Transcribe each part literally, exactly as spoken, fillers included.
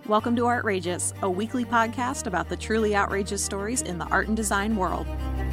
Welcome to Artrageous, a weekly podcast about the truly outrageous stories in the art and design world.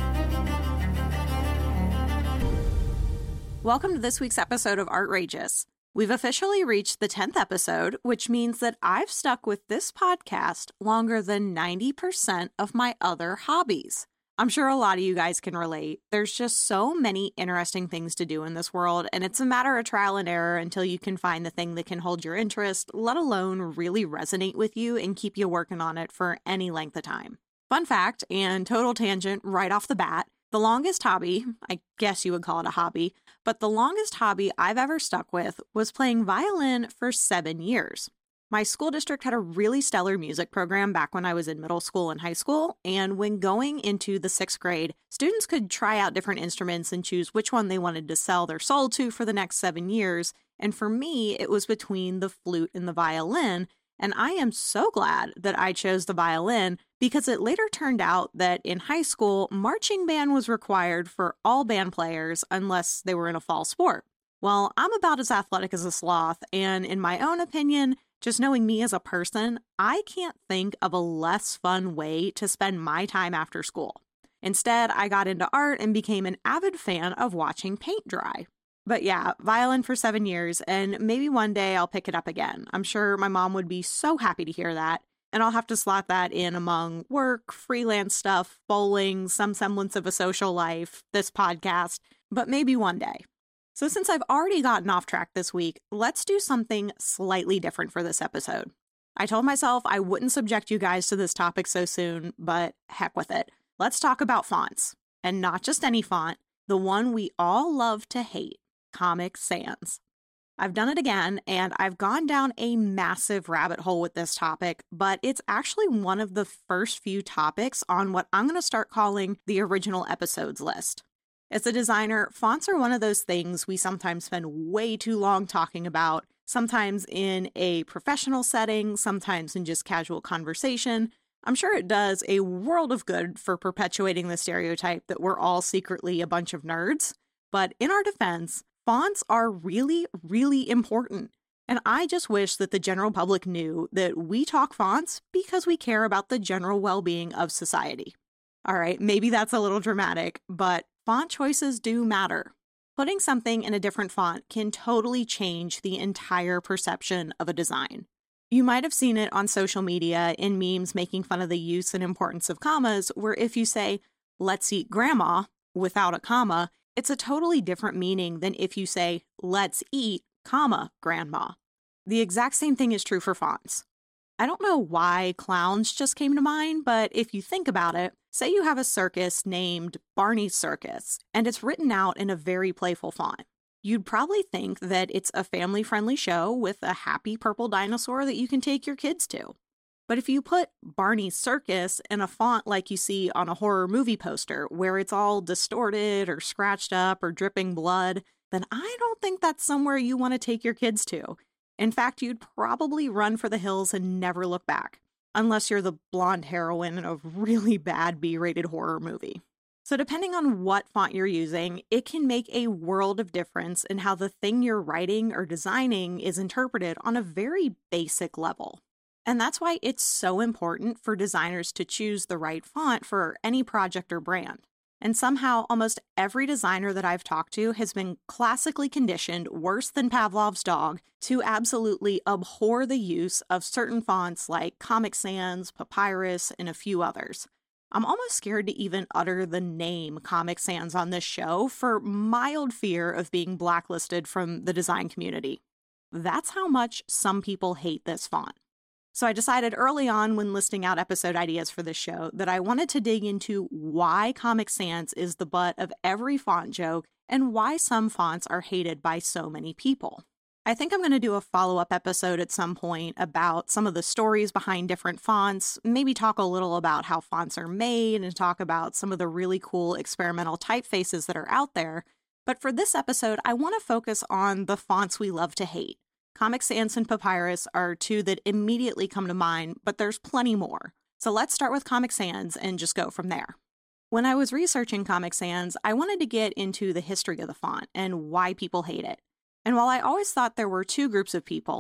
Welcome to this week's episode of Artrageous. We've officially reached the tenth episode, which means that I've stuck with this podcast longer than ninety percent of my other hobbies. I'm sure a lot of you guys can relate. There's just so many interesting things to do in this world, and it's a matter of trial and error until you can find the thing that can hold your interest, let alone really resonate with you and keep you working on it for any length of time. Fun fact, and total tangent right off the bat, the longest hobby, I guess you would call it a hobby, but the longest hobby I've ever stuck with was playing violin for seven years. My school district had a really stellar music program back when I was in middle school and high school, and when going into the sixth grade, students could try out different instruments and choose which one they wanted to sell their soul to for the next seven years, and for me, it was between the flute and the violin, and I am so glad that I chose the violin because it later turned out that in high school, marching band was required for all band players unless they were in a fall sport. Well, I'm about as athletic as a sloth, and in my own opinion, just knowing me as a person, I can't think of a less fun way to spend my time after school. Instead, I got into art and became an avid fan of watching paint dry. But yeah, violin for seven years, and maybe one day I'll pick it up again. I'm sure my mom would be so happy to hear that, and I'll have to slot that in among work, freelance stuff, bowling, some semblance of a social life, this podcast, but maybe one day. So since I've already gotten off track this week, let's do something slightly different for this episode. I told myself I wouldn't subject you guys to this topic so soon, but heck with it. Let's talk about fonts. And not just any font, the one we all love to hate, Comic Sans. I've done it again, and I've gone down a massive rabbit hole with this topic, but it's actually one of the first few topics on what I'm going to start calling the original episodes list. As a designer, fonts are one of those things we sometimes spend way too long talking about, sometimes in a professional setting, sometimes in just casual conversation. I'm sure it does a world of good for perpetuating the stereotype that we're all secretly a bunch of nerds. But in our defense, fonts are really, really important. And I just wish that the general public knew that we talk fonts because we care about the general well-being of society. All right, maybe that's a little dramatic, but font choices do matter. Putting something in a different font can totally change the entire perception of a design. You might have seen it on social media in memes making fun of the use and importance of commas, where if you say, "Let's eat grandma," without a comma, it's a totally different meaning than if you say, "Let's eat, comma, grandma." The exact same thing is true for fonts. I don't know why clowns just came to mind, but if you think about it, say you have a circus named Barney's Circus, and it's written out in a very playful font. You'd probably think that it's a family-friendly show with a happy purple dinosaur that you can take your kids to. But if you put Barney's Circus in a font like you see on a horror movie poster, where it's all distorted or scratched up or dripping blood, then I don't think that's somewhere you want to take your kids to. In fact, you'd probably run for the hills and never look back, unless you're the blonde heroine in a really bad B-rated horror movie. So depending on what font you're using, it can make a world of difference in how the thing you're writing or designing is interpreted on a very basic level. And that's why it's so important for designers to choose the right font for any project or brand. And somehow, almost every designer that I've talked to has been classically conditioned, worse than Pavlov's dog, to absolutely abhor the use of certain fonts like Comic Sans, Papyrus, and a few others. I'm almost scared to even utter the name Comic Sans on this show for mild fear of being blacklisted from the design community. That's how much some people hate this font. So I decided early on when listing out episode ideas for this show that I wanted to dig into why Comic Sans is the butt of every font joke and why some fonts are hated by so many people. I think I'm going to do a follow-up episode at some point about some of the stories behind different fonts, maybe talk a little about how fonts are made and talk about some of the really cool experimental typefaces that are out there. But for this episode, I want to focus on the fonts we love to hate. Comic Sans and Papyrus are two that immediately come to mind, but there's plenty more. So let's start with Comic Sans and just go from there. When I was researching Comic Sans, I wanted to get into the history of the font and why people hate it. And while I always thought there were two groups of people,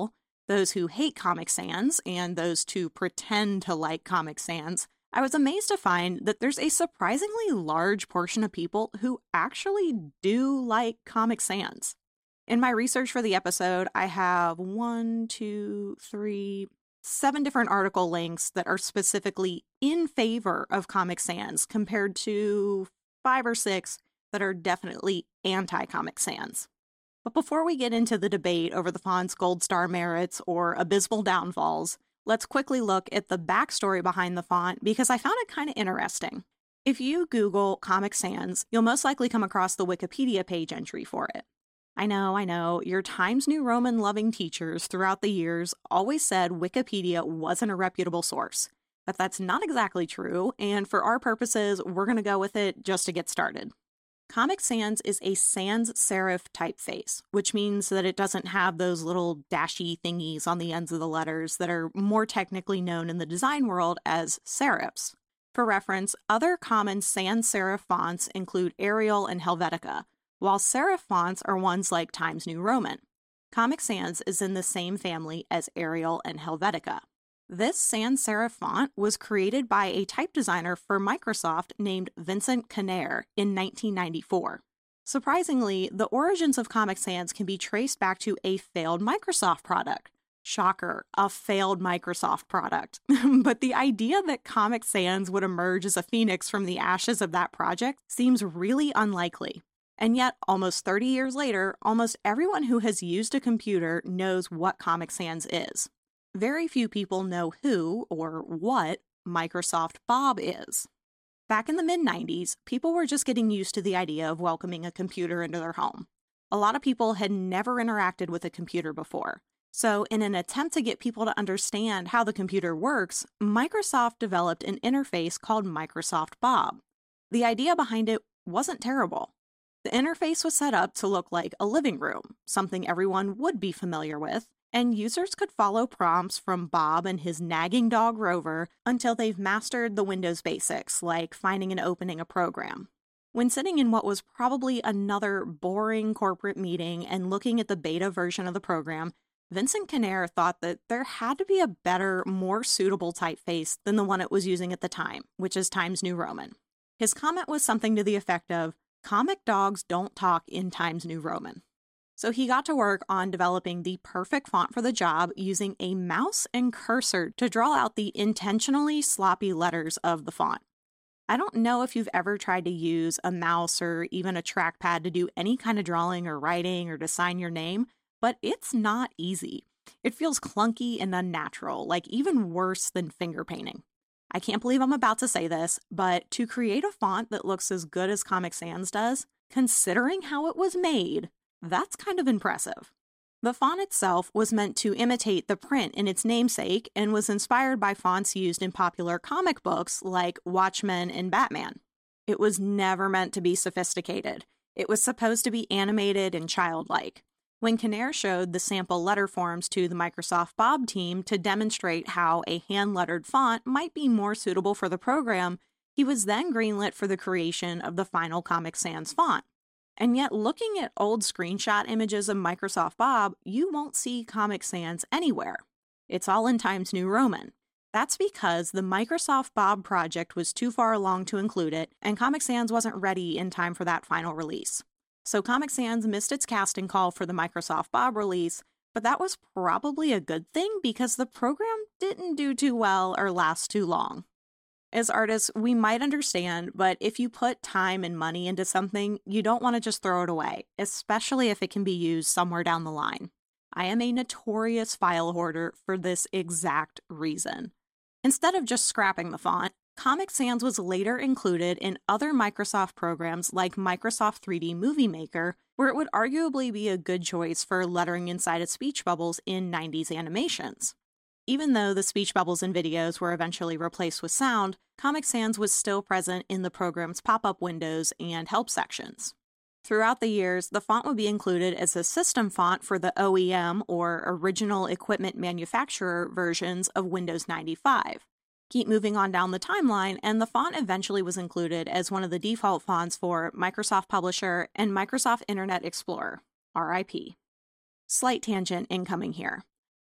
those who hate Comic Sans and those who pretend to like Comic Sans, I was amazed to find that there's a surprisingly large portion of people who actually do like Comic Sans. In my research for the episode, I have one, two, three, seven different article links that are specifically in favor of Comic Sans compared to five or six that are definitely anti-Comic Sans. But before we get into the debate over the font's gold star merits or abysmal downfalls, let's quickly look at the backstory behind the font because I found it kind of interesting. If you Google Comic Sans, you'll most likely come across the Wikipedia page entry for it. I know, I know, your Times New Roman loving teachers throughout the years always said Wikipedia wasn't a reputable source. But that's not exactly true, and for our purposes, we're going to go with it just to get started. Comic Sans is a sans serif typeface, which means that it doesn't have those little dashy thingies on the ends of the letters that are more technically known in the design world as serifs. For reference, other common sans serif fonts include Arial and Helvetica, while serif fonts are ones like Times New Roman. Comic Sans is in the same family as Arial and Helvetica. This sans serif font was created by a type designer for Microsoft named Vincent Connare in nineteen ninety-four. Surprisingly, the origins of Comic Sans can be traced back to a failed Microsoft product. Shocker, a failed Microsoft product. But the idea that Comic Sans would emerge as a phoenix from the ashes of that project seems really unlikely. And yet, almost thirty years later, almost everyone who has used a computer knows what Comic Sans is. Very few people know who, or what, Microsoft Bob is. Back in the mid nineties, people were just getting used to the idea of welcoming a computer into their home. A lot of people had never interacted with a computer before. So, in an attempt to get people to understand how the computer works, Microsoft developed an interface called Microsoft Bob. The idea behind it wasn't terrible. The interface was set up to look like a living room, something everyone would be familiar with, and users could follow prompts from Bob and his nagging dog Rover until they've mastered the Windows basics, like finding and opening a program. When sitting in what was probably another boring corporate meeting and looking at the beta version of the program, Vincent Connare thought that there had to be a better, more suitable typeface than the one it was using at the time, which is Times New Roman. His comment was something to the effect of, "Comic dogs don't talk in Times New Roman." So he got to work on developing the perfect font for the job using a mouse and cursor to draw out the intentionally sloppy letters of the font. I don't know if you've ever tried to use a mouse or even a trackpad to do any kind of drawing or writing or to sign your name, but it's not easy. It feels clunky and unnatural, like even worse than finger painting. I can't believe I'm about to say this, but to create a font that looks as good as Comic Sans does, considering how it was made, that's kind of impressive. The font itself was meant to imitate the print in its namesake and was inspired by fonts used in popular comic books like Watchmen and Batman. It was never meant to be sophisticated. It was supposed to be animated and childlike. When Connare showed the sample letter forms to the Microsoft Bob team to demonstrate how a hand-lettered font might be more suitable for the program, he was then greenlit for the creation of the final Comic Sans font. And yet, looking at old screenshot images of Microsoft Bob, you won't see Comic Sans anywhere. It's all in Times New Roman. That's because the Microsoft Bob project was too far along to include it, and Comic Sans wasn't ready in time for that final release. So Comic Sans missed its casting call for the Microsoft Bob release, but that was probably a good thing because the program didn't do too well or last too long. As artists, we might understand, but if you put time and money into something, you don't want to just throw it away, especially if it can be used somewhere down the line. I am a notorious file hoarder for this exact reason. Instead of just scrapping the font, Comic Sans was later included in other Microsoft programs like Microsoft three D Movie Maker, where it would arguably be a good choice for lettering inside of speech bubbles in nineties animations. Even though the speech bubbles in videos were eventually replaced with sound, Comic Sans was still present in the program's pop-up windows and help sections. Throughout the years, the font would be included as a system font for the O E M, or Original Equipment Manufacturer, versions of Windows ninety-five. Keep moving on down the timeline, and the font eventually was included as one of the default fonts for Microsoft Publisher and Microsoft Internet Explorer, R I P. Slight tangent incoming here.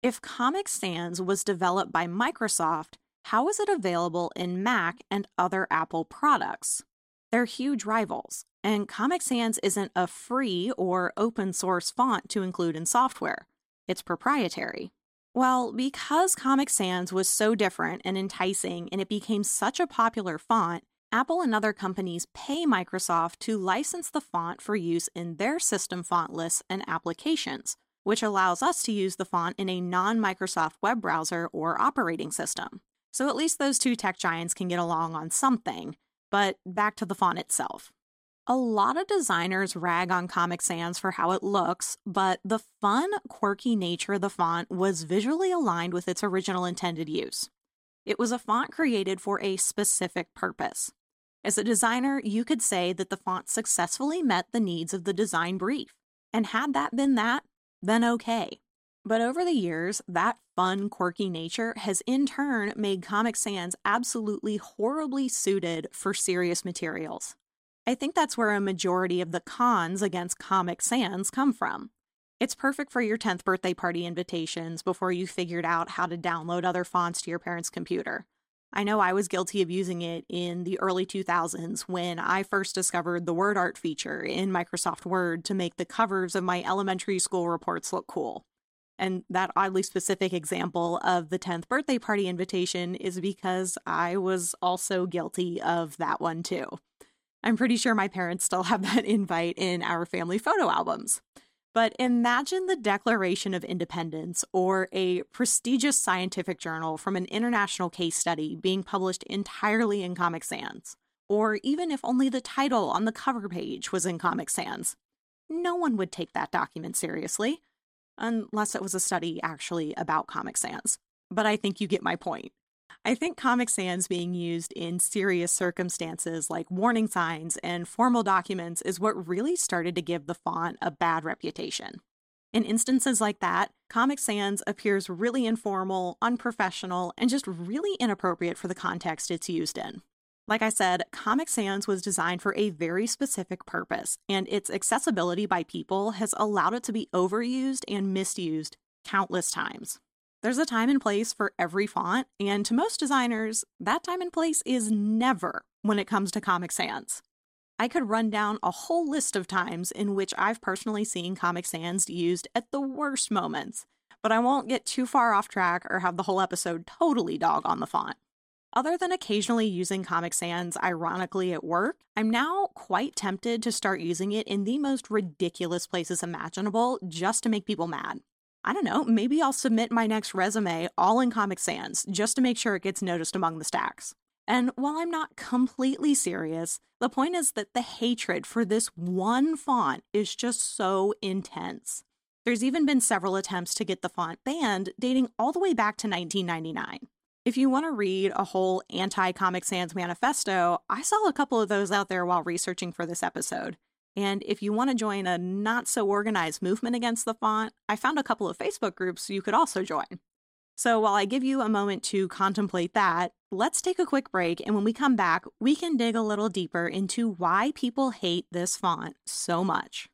If Comic Sans was developed by Microsoft, how is it available in Mac and other Apple products? They're huge rivals, and Comic Sans isn't a free or open source font to include in software. It's proprietary. Well, because Comic Sans was so different and enticing and it became such a popular font, Apple and other companies pay Microsoft to license the font for use in their system font lists and applications, which allows us to use the font in a non-Microsoft web browser or operating system. So at least those two tech giants can get along on something. But back to the font itself. A lot of designers rag on Comic Sans for how it looks, but the fun, quirky nature of the font was visually aligned with its original intended use. It was a font created for a specific purpose. As a designer, you could say that the font successfully met the needs of the design brief. And had that been that, then okay. But over the years, that fun, quirky nature has in turn made Comic Sans absolutely horribly suited for serious materials. I think that's where a majority of the cons against Comic Sans come from. It's perfect for your tenth birthday party invitations before you figured out how to download other fonts to your parents' computer. I know I was guilty of using it in the early two thousands when I first discovered the word art feature in Microsoft Word to make the covers of my elementary school reports look cool. And that oddly specific example of the tenth birthday party invitation is because I was also guilty of that one too. I'm pretty sure my parents still have that invite in our family photo albums. But imagine the Declaration of Independence or a prestigious scientific journal from an international case study being published entirely in Comic Sans. Or even if only the title on the cover page was in Comic Sans. No one would take that document seriously. Unless it was a study actually about Comic Sans. But I think you get my point. I think Comic Sans being used in serious circumstances like warning signs and formal documents is what really started to give the font a bad reputation. In instances like that, Comic Sans appears really informal, unprofessional, and just really inappropriate for the context it's used in. Like I said, Comic Sans was designed for a very specific purpose, and its accessibility by people has allowed it to be overused and misused countless times. There's a time and place for every font, and to most designers, that time and place is never when it comes to Comic Sans. I could run down a whole list of times in which I've personally seen Comic Sans used at the worst moments, but I won't get too far off track or have the whole episode totally dog on the font. Other than occasionally using Comic Sans ironically at work, I'm now quite tempted to start using it in the most ridiculous places imaginable just to make people mad. I don't know, maybe I'll submit my next resume all in Comic Sans just to make sure it gets noticed among the stacks. And while I'm not completely serious, the point is that the hatred for this one font is just so intense. There's even been several attempts to get the font banned dating all the way back to nineteen ninety-nine. If you want to read a whole anti-Comic Sans manifesto, I saw a couple of those out there while researching for this episode. And if you want to join a not-so-organized movement against the font, I found a couple of Facebook groups you could also join. So while I give you a moment to contemplate that, let's take a quick break, and when we come back, we can dig a little deeper into why people hate this font so much.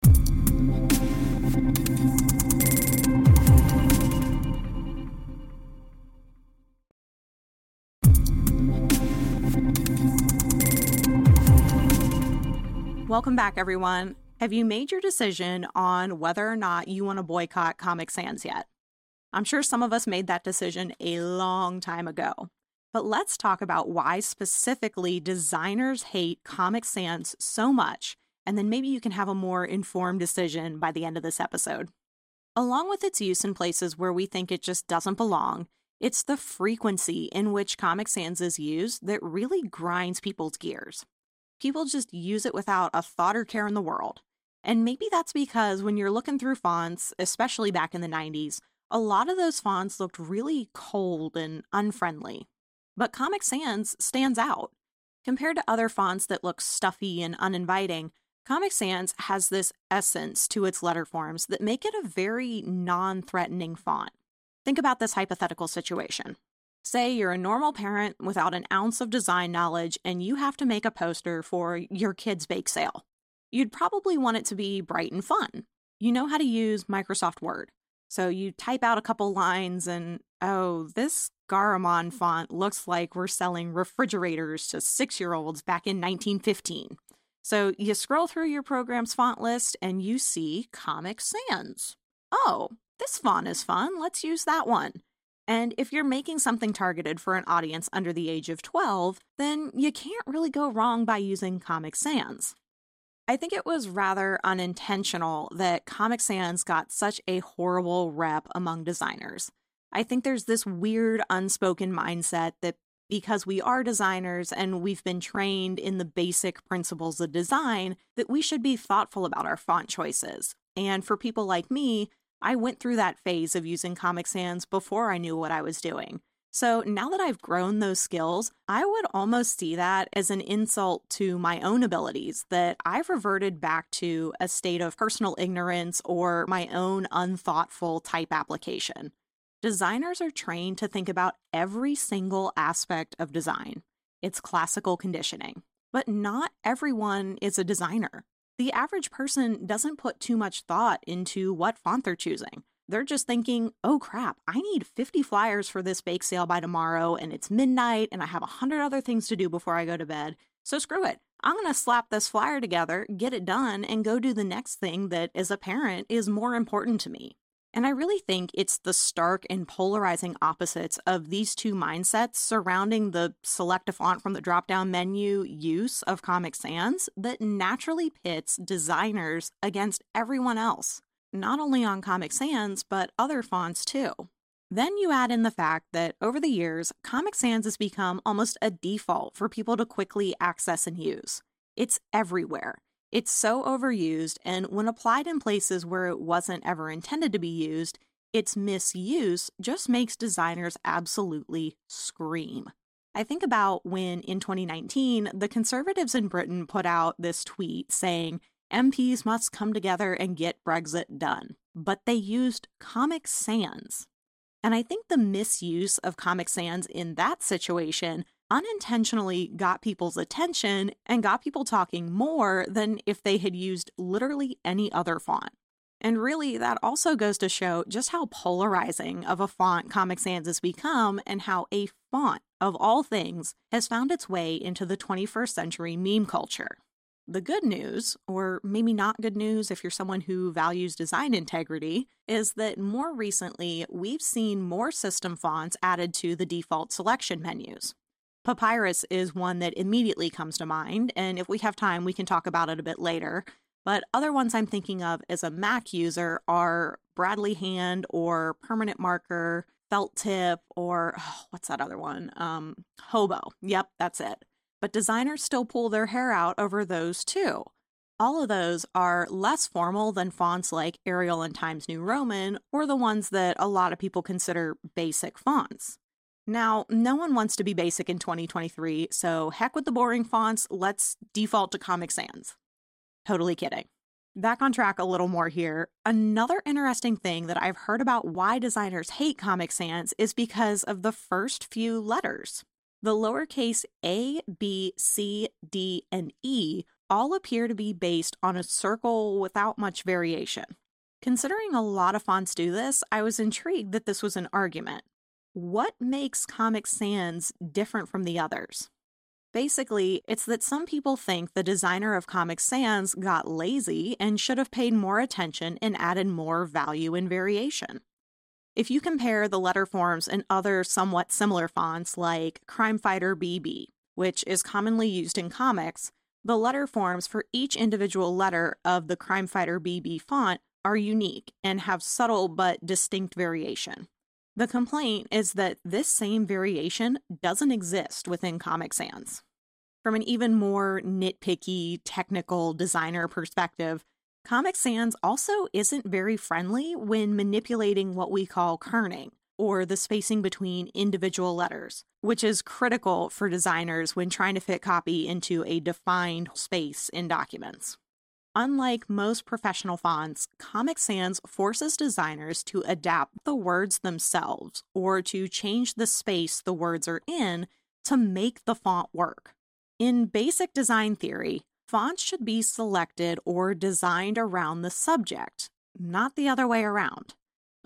Welcome back, everyone. Have you made your decision on whether or not you want to boycott Comic Sans yet? I'm sure some of us made that decision a long time ago. But let's talk about why specifically designers hate Comic Sans so much, and then maybe you can have a more informed decision by the end of this episode. Along with its use in places where we think it just doesn't belong, it's the frequency in which Comic Sans is used that really grinds people's gears. People just use it without a thought or care in the world. And maybe that's because when you're looking through fonts, especially back in the nineties, a lot of those fonts looked really cold and unfriendly. But Comic Sans stands out. Compared to other fonts that look stuffy and uninviting, Comic Sans has this essence to its letter forms that make it a very non-threatening font. Think about this hypothetical situation. Say you're a normal parent without an ounce of design knowledge and you have to make a poster for your kid's bake sale. You'd probably want it to be bright and fun. You know how to use Microsoft Word. So you type out a couple lines and, oh, this Garamond font looks like we're selling refrigerators to six-year-olds back in nineteen fifteen. So you scroll through your program's font list and you see Comic Sans. Oh, this font is fun. Let's use that one. And if you're making something targeted for an audience under the age of twelve, then you can't really go wrong by using Comic Sans. I think it was rather unintentional that Comic Sans got such a horrible rep among designers. I think there's this weird unspoken mindset that because we are designers and we've been trained in the basic principles of design, that we should be thoughtful about our font choices. And for people like me, I went through that phase of using Comic Sans before I knew what I was doing. So now that I've grown those skills, I would almost see that as an insult to my own abilities, that I've reverted back to a state of personal ignorance or my own unthoughtful type application. Designers are trained to think about every single aspect of design. It's classical conditioning. But not everyone is a designer. The average person doesn't put too much thought into what font they're choosing. They're just thinking, oh crap, I need fifty flyers for this bake sale by tomorrow, and it's midnight, and I have a hundred other things to do before I go to bed. So screw it. I'm going to slap this flyer together, get it done, and go do the next thing that, as a parent, is more important to me. And I really think it's the stark and polarizing opposites of these two mindsets surrounding the select a font from the drop-down menu use of Comic Sans that naturally pits designers against everyone else. Not only on Comic Sans, but other fonts too. Then you add in the fact that over the years, Comic Sans has become almost a default for people to quickly access and use. It's everywhere. It's so overused, and when applied in places where it wasn't ever intended to be used, its misuse just makes designers absolutely scream. I think about when, in twenty nineteen, the Conservatives in Britain put out this tweet saying, M Ps must come together and get Brexit done. But they used Comic Sans. And I think the misuse of Comic Sans in that situation unintentionally got people's attention and got people talking more than if they had used literally any other font. And really, that also goes to show just how polarizing of a font Comic Sans has become and how a font, of all things, has found its way into the twenty-first century meme culture. The good news, or maybe not good news if you're someone who values design integrity, is that more recently we've seen more system fonts added to the default selection menus. Papyrus is one that immediately comes to mind, and if we have time, we can talk about it a bit later. But other ones I'm thinking of as a Mac user are Bradley Hand or Permanent Marker, Felt Tip, or oh, what's that other one? Um, Hobo. Yep, that's it. But designers still pull their hair out over those too. All of those are less formal than fonts like Arial and Times New Roman, or the ones that a lot of people consider basic fonts. Now, no one wants to be basic in twenty twenty-three, so heck with the boring fonts, let's default to Comic Sans. Totally kidding. Back on track a little more here. Another interesting thing that I've heard about why designers hate Comic Sans is because of the first few letters. The lowercase a, b, c, d, and e all appear to be based on a circle without much variation. Considering a lot of fonts do this, I was intrigued that this was an argument. What makes Comic Sans different from the others? Basically, it's that some people think the designer of Comic Sans got lazy and should have paid more attention and added more value and variation. If you compare the letter forms in other somewhat similar fonts like Crime Fighter B B, which is commonly used in comics, the letter forms for each individual letter of the Crime Fighter B B font are unique and have subtle but distinct variation. The complaint is that this same variation doesn't exist within Comic Sans. From an even more nitpicky, technical designer perspective, Comic Sans also isn't very friendly when manipulating what we call kerning, or the spacing between individual letters, which is critical for designers when trying to fit copy into a defined space in documents. Unlike most professional fonts, Comic Sans forces designers to adapt the words themselves or to change the space the words are in to make the font work. In basic design theory, fonts should be selected or designed around the subject, not the other way around.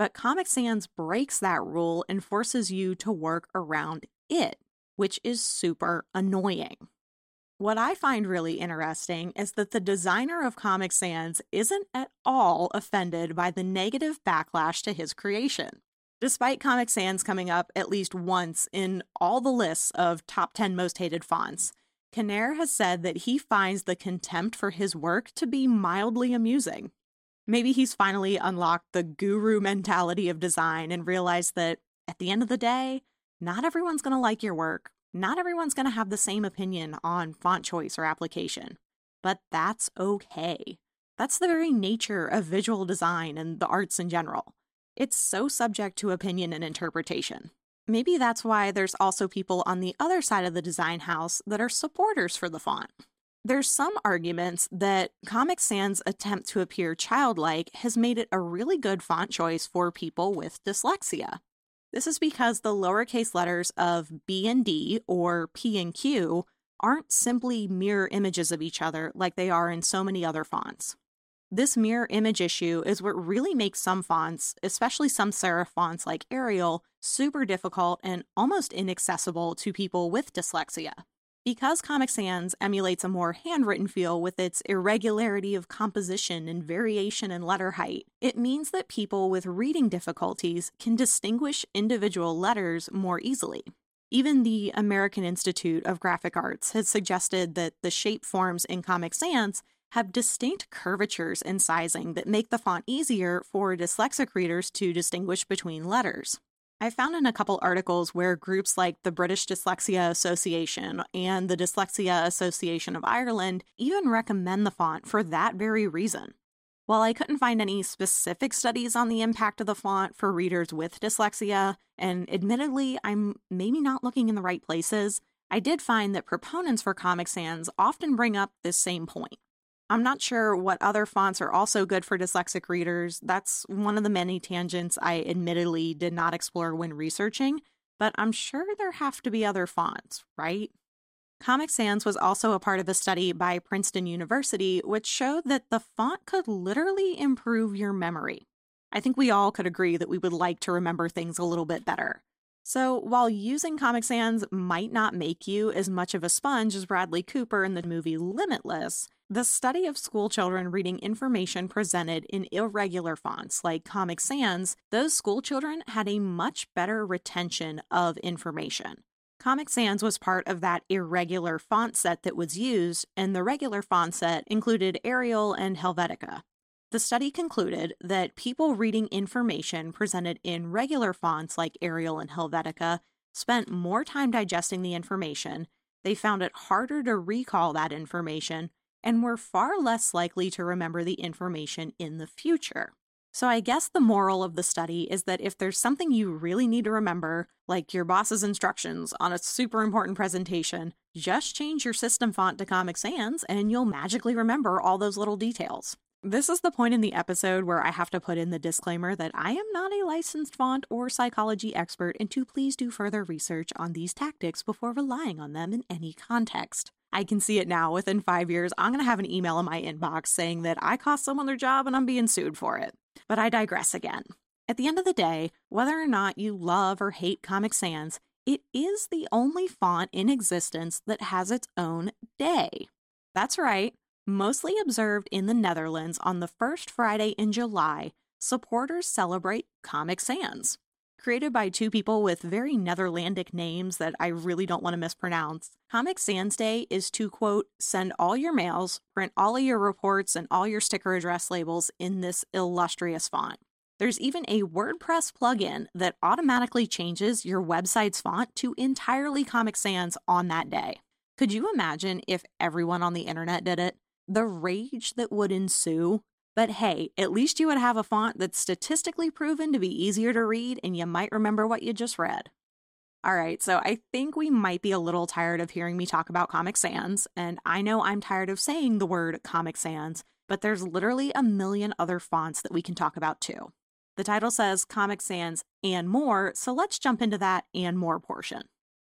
But Comic Sans breaks that rule and forces you to work around it, which is super annoying. What I find really interesting is that the designer of Comic Sans isn't at all offended by the negative backlash to his creation. Despite Comic Sans coming up at least once in all the lists of top ten most hated fonts, Kinnair has said that he finds the contempt for his work to be mildly amusing. Maybe he's finally unlocked the guru mentality of design and realized that, at the end of the day, not everyone's going to like your work. Not everyone's going to have the same opinion on font choice or application, but that's okay. That's the very nature of visual design and the arts in general. It's so subject to opinion and interpretation. Maybe that's why there's also people on the other side of the design house that are supporters for the font. There's some arguments that Comic Sans' attempt to appear childlike has made it a really good font choice for people with dyslexia. This is because the lowercase letters of B and D, or P and Q, aren't simply mirror images of each other like they are in so many other fonts. This mirror image issue is what really makes some fonts, especially some serif fonts like Arial, super difficult and almost inaccessible to people with dyslexia. Because Comic Sans emulates a more handwritten feel with its irregularity of composition and variation in letter height, it means that people with reading difficulties can distinguish individual letters more easily. Even the American Institute of Graphic Arts has suggested that the shape forms in Comic Sans have distinct curvatures and sizing that make the font easier for dyslexic readers to distinguish between letters. I found in a couple articles where groups like the British Dyslexia Association and the Dyslexia Association of Ireland even recommend the font for that very reason. While I couldn't find any specific studies on the impact of the font for readers with dyslexia, and admittedly I'm maybe not looking in the right places, I did find that proponents for Comic Sans often bring up this same point. I'm not sure what other fonts are also good for dyslexic readers. That's one of the many tangents I admittedly did not explore when researching, but I'm sure there have to be other fonts, right? Comic Sans was also a part of a study by Princeton University, which showed that the font could literally improve your memory. I think we all could agree that we would like to remember things a little bit better. So while using Comic Sans might not make you as much of a sponge as Bradley Cooper in the movie Limitless, the study of school children reading information presented in irregular fonts like Comic Sans, those school children had a much better retention of information. Comic Sans was part of that irregular font set that was used, and the regular font set included Arial and Helvetica. The study concluded that people reading information presented in regular fonts like Arial and Helvetica spent more time digesting the information, they found it harder to recall that information, and were far less likely to remember the information in the future. So I guess the moral of the study is that if there's something you really need to remember, like your boss's instructions on a super important presentation, just change your system font to Comic Sans and you'll magically remember all those little details. This is the point in the episode where I have to put in the disclaimer that I am not a licensed font or psychology expert and to please do further research on these tactics before relying on them in any context. I can see it now. Within five years, I'm going to have an email in my inbox saying that I cost someone their job and I'm being sued for it. But I digress again. At the end of the day, whether or not you love or hate Comic Sans, it is the only font in existence that has its own day. That's right. Mostly observed in the Netherlands on the first Friday in July, supporters celebrate Comic Sans. Created by two people with very Netherlandic names that I really don't want to mispronounce, Comic Sans Day is to, quote, send all your mails, print all of your reports, and all your sticker address labels in this illustrious font. There's even a WordPress plugin that automatically changes your website's font to entirely Comic Sans on that day. Could you imagine if everyone on the internet did it? The rage that would ensue. But hey, at least you would have a font that's statistically proven to be easier to read and you might remember what you just read. All right, so I think we might be a little tired of hearing me talk about Comic Sans, and I know I'm tired of saying the word Comic Sans, but there's literally a million other fonts that we can talk about too. The title says Comic Sans and more, so let's jump into that and more portion.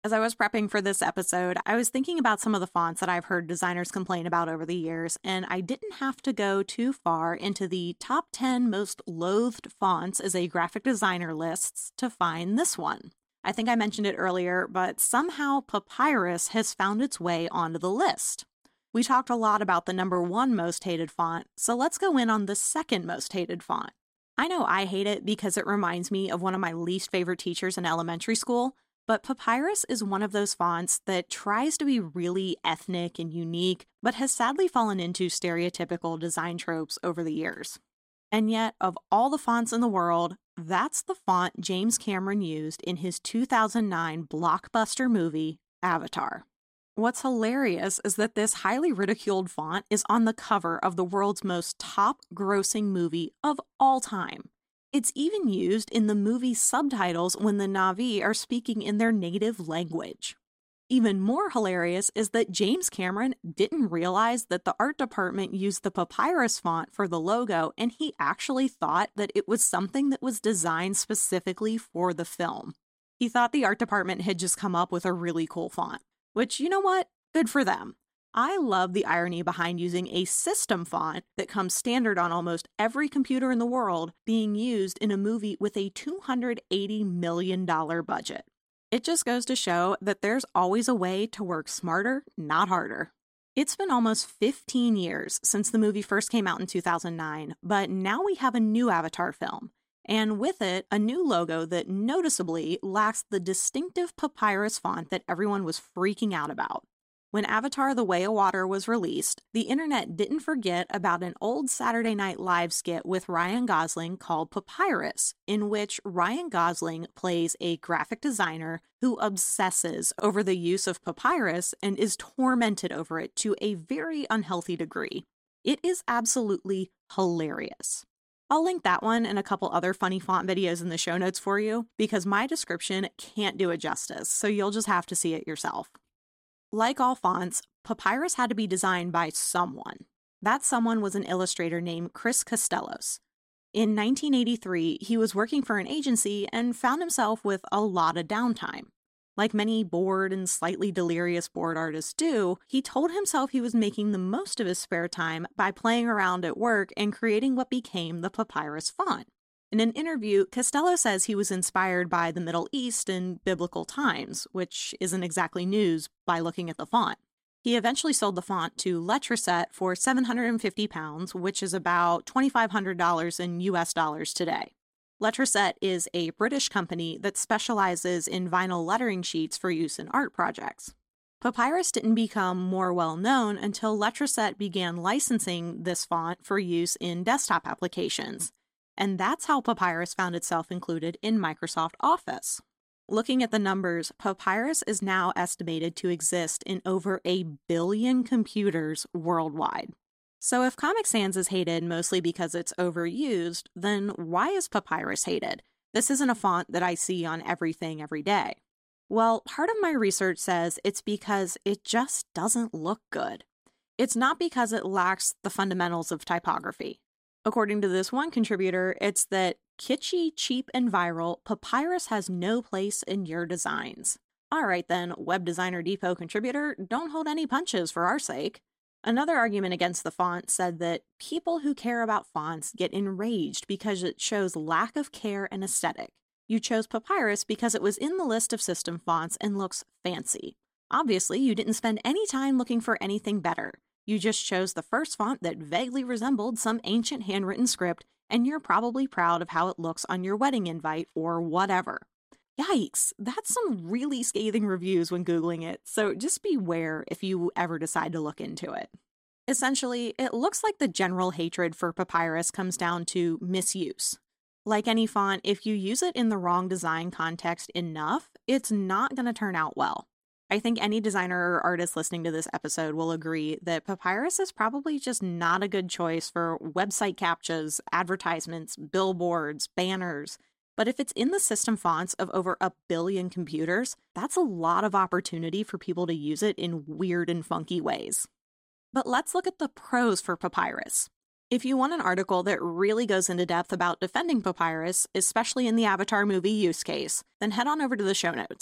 As I was prepping for this episode, I was thinking about some of the fonts that I've heard designers complain about over the years, and I didn't have to go too far into the top ten most loathed fonts as a graphic designer lists to find this one. I think I mentioned it earlier, but somehow Papyrus has found its way onto the list. We talked a lot about the number one most hated font, so let's go in on the second most hated font. I know I hate it because it reminds me of one of my least favorite teachers in elementary school, but Papyrus is one of those fonts that tries to be really ethnic and unique, but has sadly fallen into stereotypical design tropes over the years. And yet, of all the fonts in the world, that's the font James Cameron used in his two thousand nine blockbuster movie, Avatar. What's hilarious is that this highly ridiculed font is on the cover of the world's most top-grossing movie of all time. It's even used in the movie's subtitles when the Na'vi are speaking in their native language. Even more hilarious is that James Cameron didn't realize that the art department used the Papyrus font for the logo, and he actually thought that it was something that was designed specifically for the film. He thought the art department had just come up with a really cool font, which, you know what? Good for them. I love the irony behind using a system font that comes standard on almost every computer in the world being used in a movie with a two hundred eighty million dollars budget. It just goes to show that there's always a way to work smarter, not harder. It's been almost fifteen years since the movie first came out in two thousand nine, but now we have a new Avatar film, and with it, a new logo that noticeably lacks the distinctive Papyrus font that everyone was freaking out about. When Avatar: The Way of Water was released, the internet didn't forget about an old Saturday Night Live skit with Ryan Gosling called Papyrus, in which Ryan Gosling plays a graphic designer who obsesses over the use of papyrus and is tormented over it to a very unhealthy degree. It is absolutely hilarious. I'll link that one and a couple other funny font videos in the show notes for you, because my description can't do it justice, so you'll just have to see it yourself. Like all fonts, Papyrus had to be designed by someone. That someone was an illustrator named Chris Costellos. In nineteen eighty-three, he was working for an agency and found himself with a lot of downtime. Like many bored and slightly delirious board artists do, he told himself he was making the most of his spare time by playing around at work and creating what became the Papyrus font. In an interview, Costello says he was inspired by the Middle East and biblical times, which isn't exactly news by looking at the font. He eventually sold the font to Letraset for seven hundred fifty pounds, which is about twenty-five hundred dollars in U S dollars today. Letraset is a British company that specializes in vinyl lettering sheets for use in art projects. Papyrus didn't become more well-known until Letraset began licensing this font for use in desktop applications. And that's how Papyrus found itself included in Microsoft Office. Looking at the numbers, Papyrus is now estimated to exist in over a billion computers worldwide. So if Comic Sans is hated mostly because it's overused, then why is Papyrus hated? This isn't a font that I see on everything every day. Well, part of my research says it's because it just doesn't look good. It's not because it lacks the fundamentals of typography. According to this one contributor, it's that kitschy, cheap, and viral, Papyrus has no place in your designs. All right then, Web Designer Depot contributor, don't hold any punches for our sake. Another argument against the font said that people who care about fonts get enraged because it shows lack of care and aesthetic. You chose Papyrus because it was in the list of system fonts and looks fancy. Obviously, you didn't spend any time looking for anything better. You just chose the first font that vaguely resembled some ancient handwritten script, and you're probably proud of how it looks on your wedding invite or whatever. Yikes, that's some really scathing reviews when Googling it, so just beware if you ever decide to look into it. Essentially, it looks like the general hatred for Papyrus comes down to misuse. Like any font, if you use it in the wrong design context enough, it's not going to turn out well. I think any designer or artist listening to this episode will agree that Papyrus is probably just not a good choice for website captchas, advertisements, billboards, banners. But if it's in the system fonts of over a billion computers, that's a lot of opportunity for people to use it in weird and funky ways. But let's look at the pros for Papyrus. If you want an article that really goes into depth about defending Papyrus, especially in the Avatar movie use case, then head on over to the show notes.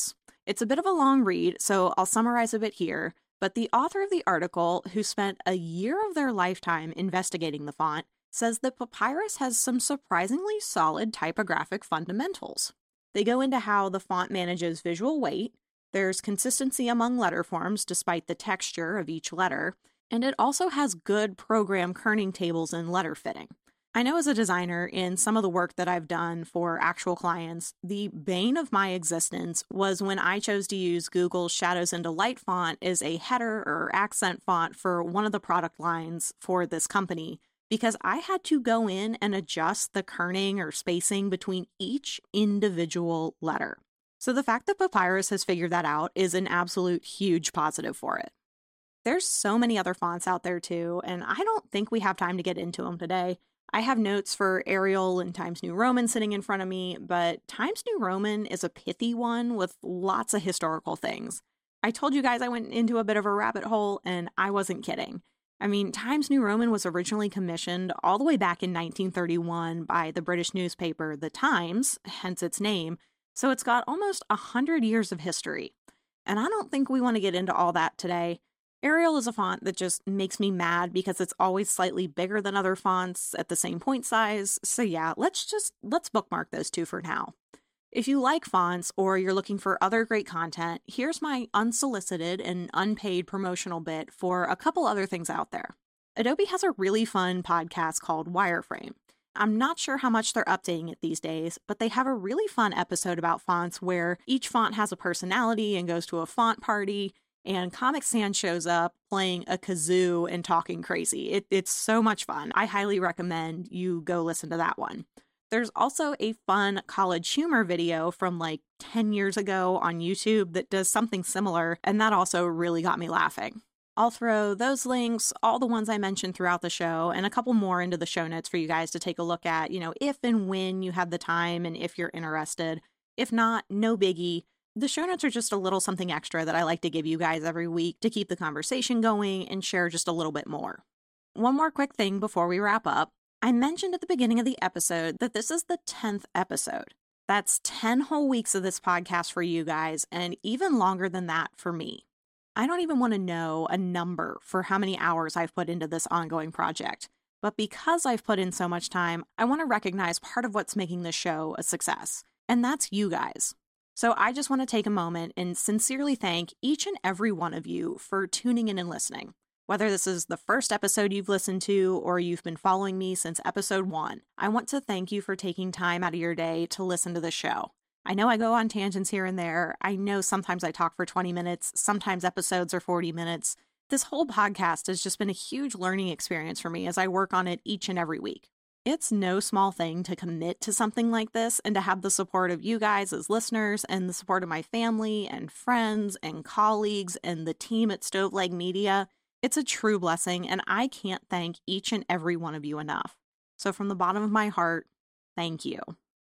It's a bit of a long read, so I'll summarize a bit here, but the author of the article, who spent a year of their lifetime investigating the font, says that Papyrus has some surprisingly solid typographic fundamentals. They go into how the font manages visual weight, there's consistency among letter forms despite the texture of each letter, and it also has good program kerning tables and letter fitting. I know as a designer, in some of the work that I've done for actual clients, the bane of my existence was when I chose to use Google's Shadows into Light font as a header or accent font for one of the product lines for this company, because I had to go in and adjust the kerning or spacing between each individual letter. So the fact that Papyrus has figured that out is an absolute huge positive for it. There's so many other fonts out there too, and I don't think we have time to get into them today. I have notes for Arial and Times New Roman sitting in front of me, but Times New Roman is a pithy one with lots of historical things. I told you guys I went into a bit of a rabbit hole, and I wasn't kidding. I mean, Times New Roman was originally commissioned all the way back in nineteen thirty-one by the British newspaper The Times, hence its name, so it's got almost one hundred years of history. And I don't think we want to get into all that today. Arial is a font that just makes me mad because it's always slightly bigger than other fonts at the same point size. So yeah, let's just, let's bookmark those two for now. If you like fonts or you're looking for other great content, here's my unsolicited and unpaid promotional bit for a couple other things out there. Adobe has a really fun podcast called Wireframe. I'm not sure how much they're updating it these days, but they have a really fun episode about fonts where each font has a personality and goes to a font party, and Comic Sans shows up playing a kazoo and talking crazy. It, it's so much fun. I highly recommend you go listen to that one. There's also a fun College Humor video from like ten years ago on YouTube that does something similar, and that also really got me laughing. I'll throw those links, all the ones I mentioned throughout the show, and a couple more into the show notes for you guys to take a look at, you know, if and when you have the time and if you're interested. If not, no biggie. The show notes are just a little something extra that I like to give you guys every week to keep the conversation going and share just a little bit more. One more quick thing before we wrap up. I mentioned at the beginning of the episode that this is the tenth episode. That's ten whole weeks of this podcast for you guys, and even longer than that for me. I don't even want to know a number for how many hours I've put into this ongoing project, but because I've put in so much time, I want to recognize part of what's making this show a success, and that's you guys. So I just want to take a moment and sincerely thank each and every one of you for tuning in and listening. Whether this is the first episode you've listened to or you've been following me since episode one, I want to thank you for taking time out of your day to listen to the show. I know I go on tangents here and there. I know sometimes I talk for twenty minutes, sometimes episodes are forty minutes. This whole podcast has just been a huge learning experience for me as I work on it each and every week. It's no small thing to commit to something like this and to have the support of you guys as listeners and the support of my family and friends and colleagues and the team at Stoveleg Media. It's a true blessing, and I can't thank each and every one of you enough. So from the bottom of my heart, thank you.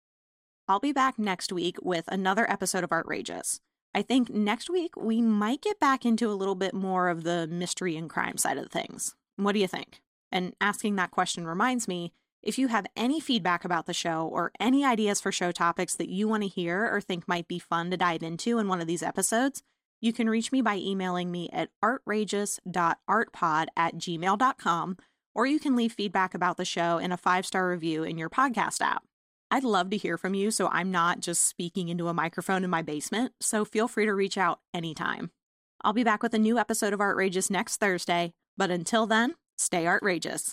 I'll be back next week with another episode of Artrageous. I think next week we might get back into a little bit more of the mystery and crime side of things. What do you think? And asking that question reminds me, if you have any feedback about the show or any ideas for show topics that you want to hear or think might be fun to dive into in one of these episodes, you can reach me by emailing me at artrageous dot artpod at gmail dot com, or you can leave feedback about the show in a five-star review in your podcast app. I'd love to hear from you, so I'm not just speaking into a microphone in my basement, so feel free to reach out anytime. I'll be back with a new episode of Artrageous next Thursday, but until then, stay Artrageous.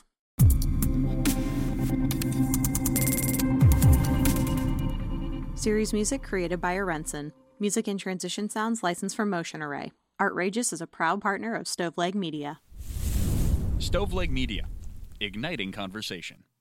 Series music created by Arenson. Music and transition sounds licensed from Motion Array. Artrageous is a proud partner of Stoveleg Media. Stoveleg Media, igniting conversation.